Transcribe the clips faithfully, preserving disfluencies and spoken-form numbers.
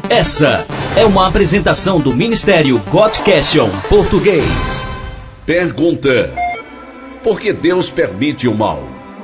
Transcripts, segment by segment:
Essa é uma apresentação do Ministério Godcation Português. Pergunta: por que Deus permite o mal?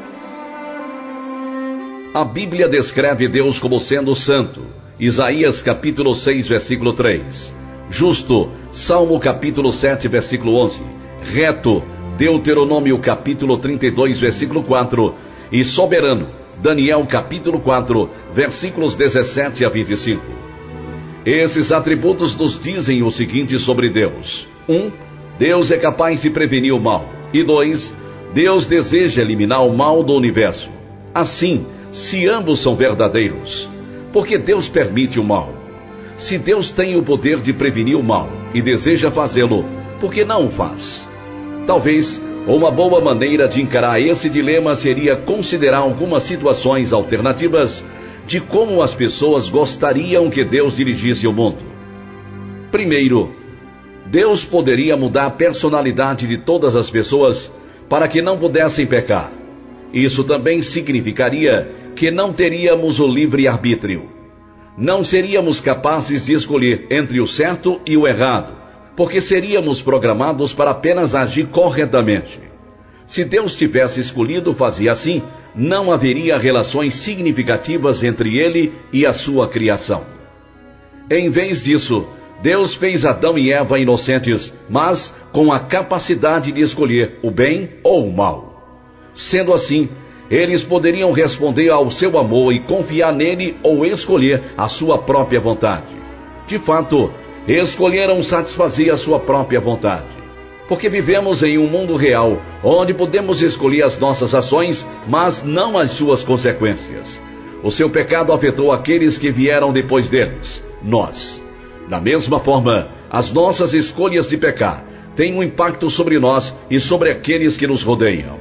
A Bíblia descreve Deus como sendo santo. Isaías capítulo seis, versículo três. Justo, Salmo capítulo sete, versículo onze. Reto, Deuteronômio capítulo trinta e dois, versículo quatro. E soberano, Daniel capítulo quatro, versículos dezessete a vinte e cinco. Esses atributos nos dizem o seguinte sobre Deus: um. Deus é capaz de prevenir o mal. E dois. Deus deseja eliminar o mal do universo. Assim, se ambos são verdadeiros, por que Deus permite o mal? Se Deus tem o poder de prevenir o mal e deseja fazê-lo, por que não o faz? Talvez uma boa maneira de encarar esse dilema seria considerar algumas situações alternativas de como as pessoas gostariam que Deus dirigisse o mundo. Primeiro, Deus poderia mudar a personalidade de todas as pessoas para que não pudessem pecar. Isso também significaria que não teríamos o livre-arbítrio. Não seríamos capazes de escolher entre o certo e o errado, porque seríamos programados para apenas agir corretamente. Se Deus tivesse escolhido fazer assim, não haveria relações significativas entre ele e a sua criação. Em vez disso, Deus fez Adão e Eva inocentes, mas com a capacidade de escolher o bem ou o mal. Sendo assim, eles poderiam responder ao seu amor e confiar nele ou escolher a sua própria vontade. De fato, escolheram satisfazer a sua própria vontade. Porque vivemos em um mundo real, onde podemos escolher as nossas ações, mas não as suas consequências. O seu pecado afetou aqueles que vieram depois deles, nós. Da mesma forma, as nossas escolhas de pecar têm um impacto sobre nós e sobre aqueles que nos rodeiam.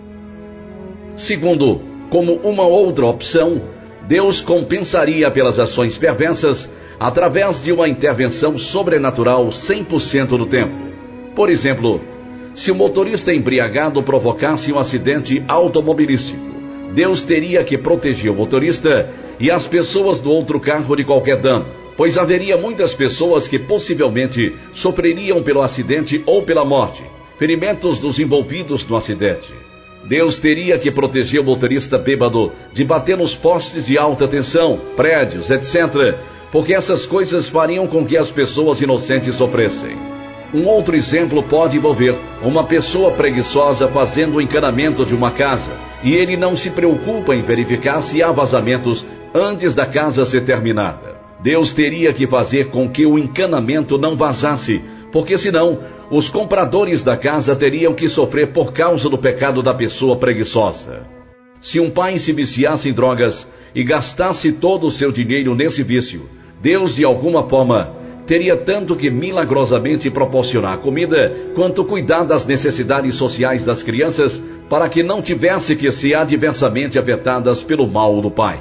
Segundo, como uma outra opção, Deus compensaria pelas ações perversas através de uma intervenção sobrenatural cem por cento do tempo. Por exemplo, se o motorista embriagado provocasse um acidente automobilístico, Deus teria que proteger o motorista e as pessoas do outro carro de qualquer dano, pois haveria muitas pessoas que possivelmente sofreriam pelo acidente ou pela morte, ferimentos dos envolvidos no acidente. Deus teria que proteger o motorista bêbado de bater nos postes de alta tensão, prédios, etcétera, porque essas coisas fariam com que as pessoas inocentes sofressem. Um outro exemplo pode envolver uma pessoa preguiçosa fazendo o encanamento de uma casa, e ele não se preocupa em verificar se há vazamentos antes da casa ser terminada. Deus teria que fazer com que o encanamento não vazasse, porque senão os compradores da casa teriam que sofrer por causa do pecado da pessoa preguiçosa. Se um pai se viciasse em drogas e gastasse todo o seu dinheiro nesse vício, Deus de alguma forma teria tanto que milagrosamente proporcionar comida, quanto cuidar das necessidades sociais das crianças, para que não tivesse que ser adversamente afetadas pelo mal do pai.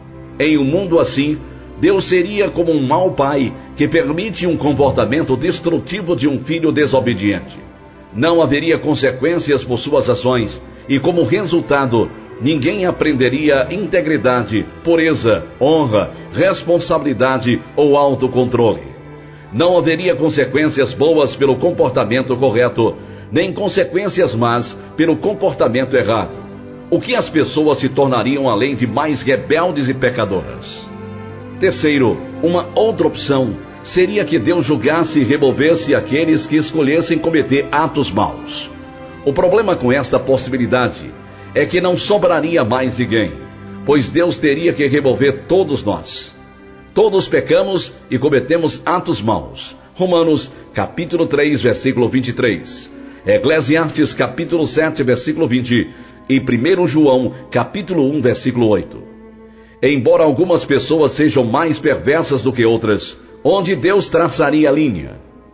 Em um mundo assim, Deus seria como um mau pai que permite um comportamento destrutivo de um filho desobediente. Não haveria consequências por suas ações, e como resultado, ninguém aprenderia integridade, pureza, honra, responsabilidade ou autocontrole. Não haveria consequências boas pelo comportamento correto, nem consequências más pelo comportamento errado. O que as pessoas se tornariam além de mais rebeldes e pecadoras. Terceiro, uma outra opção seria que Deus julgasse e removesse aqueles que escolhessem cometer atos maus. O problema com esta possibilidade é que não sobraria mais ninguém, pois Deus teria que remover todos nós. Todos pecamos e cometemos atos maus. Romanos, capítulo três, versículo vinte e três. Eclesiastes, capítulo sete, versículo vinte. E primeiro João, capítulo um, versículo oito. Embora algumas pessoas sejam mais perversas do que outras, onde Deus traçaria a linha?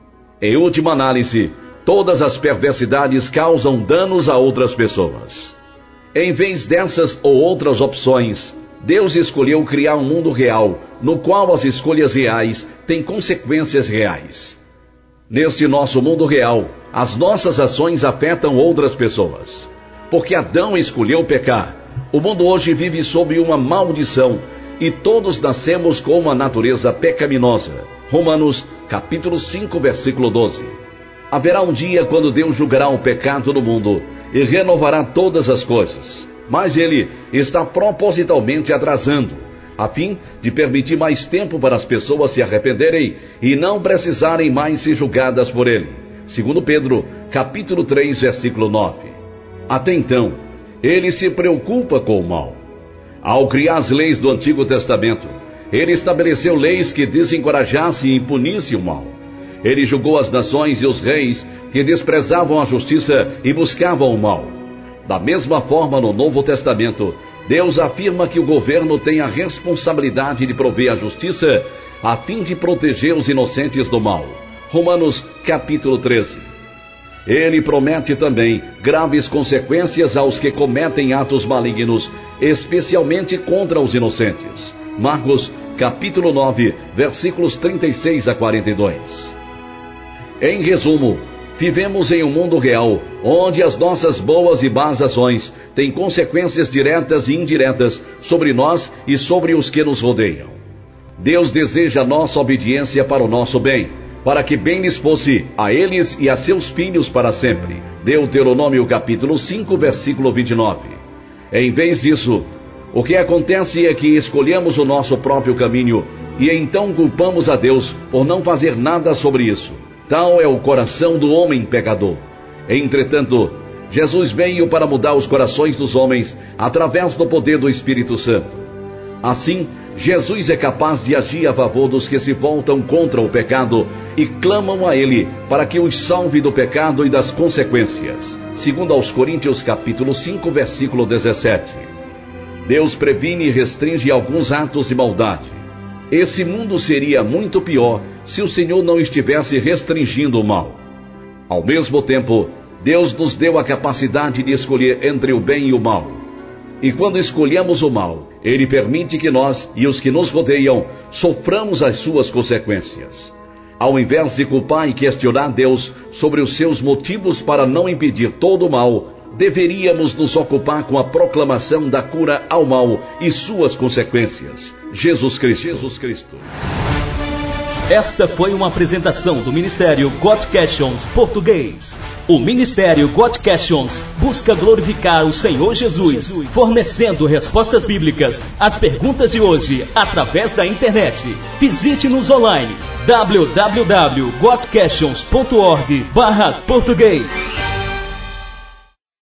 Em última análise, todas as perversidades causam danos a outras pessoas. Em vez dessas ou outras opções, Deus escolheu criar um mundo real, no qual as escolhas reais têm consequências reais. Neste nosso mundo real, as nossas ações afetam outras pessoas. Porque Adão escolheu pecar, o mundo hoje vive sob uma maldição, e todos nascemos com uma natureza pecaminosa. Romanos, capítulo cinco, versículo doze. Haverá um dia quando Deus julgará o pecado no mundo e renovará todas as coisas. Mas Ele está propositalmente atrasando, a fim de permitir mais tempo para as pessoas se arrependerem e não precisarem mais ser julgadas por Ele. Segundo Pedro, capítulo três, versículo nove. Até então, Ele se preocupa com o mal. Ao criar as leis do Antigo Testamento, Ele estabeleceu leis que desencorajassem e punissem o mal. Ele julgou as nações e os reis que desprezavam a justiça e buscavam o mal. Da mesma forma, no Novo Testamento, Deus afirma que o governo tem a responsabilidade de prover a justiça a fim de proteger os inocentes do mal. Romanos, capítulo treze. Ele promete também graves consequências aos que cometem atos malignos, especialmente contra os inocentes. Marcos, capítulo nove, versículos trinta e seis a quarenta e dois. Em resumo, vivemos em um mundo real, onde as nossas boas e más ações têm consequências diretas e indiretas sobre nós e sobre os que nos rodeiam. Deus deseja nossa obediência para o nosso bem, para que bem lhes fosse a eles e a seus filhos para sempre. Deuteronômio capítulo cinco, versículo vinte e nove. Em vez disso, o que acontece é que escolhemos o nosso próprio caminho e então culpamos a Deus por não fazer nada sobre isso. Tal é o coração do homem pecador. Entretanto, Jesus veio para mudar os corações dos homens através do poder do Espírito Santo. Assim, Jesus é capaz de agir a favor dos que se voltam contra o pecado e clamam a Ele para que os salve do pecado e das consequências. Segundo aos Coríntios capítulo cinco, versículo dezessete. Deus previne e restringe alguns atos de maldade. Esse mundo seria muito pior se o Senhor não estivesse restringindo o mal. Ao mesmo tempo, Deus nos deu a capacidade de escolher entre o bem e o mal. E quando escolhemos o mal, Ele permite que nós e os que nos rodeiam soframos as suas consequências. Ao invés de culpar e questionar Deus sobre os seus motivos para não impedir todo o mal, deveríamos nos ocupar com a proclamação da cura ao mal e suas consequências. Jesus Cristo. Jesus Cristo. Esta foi uma apresentação do Ministério God Questions Português. O Ministério God Questions busca glorificar o Senhor Jesus, fornecendo respostas bíblicas às perguntas de hoje através da internet. Visite-nos online w w w ponto god questions ponto org barra português.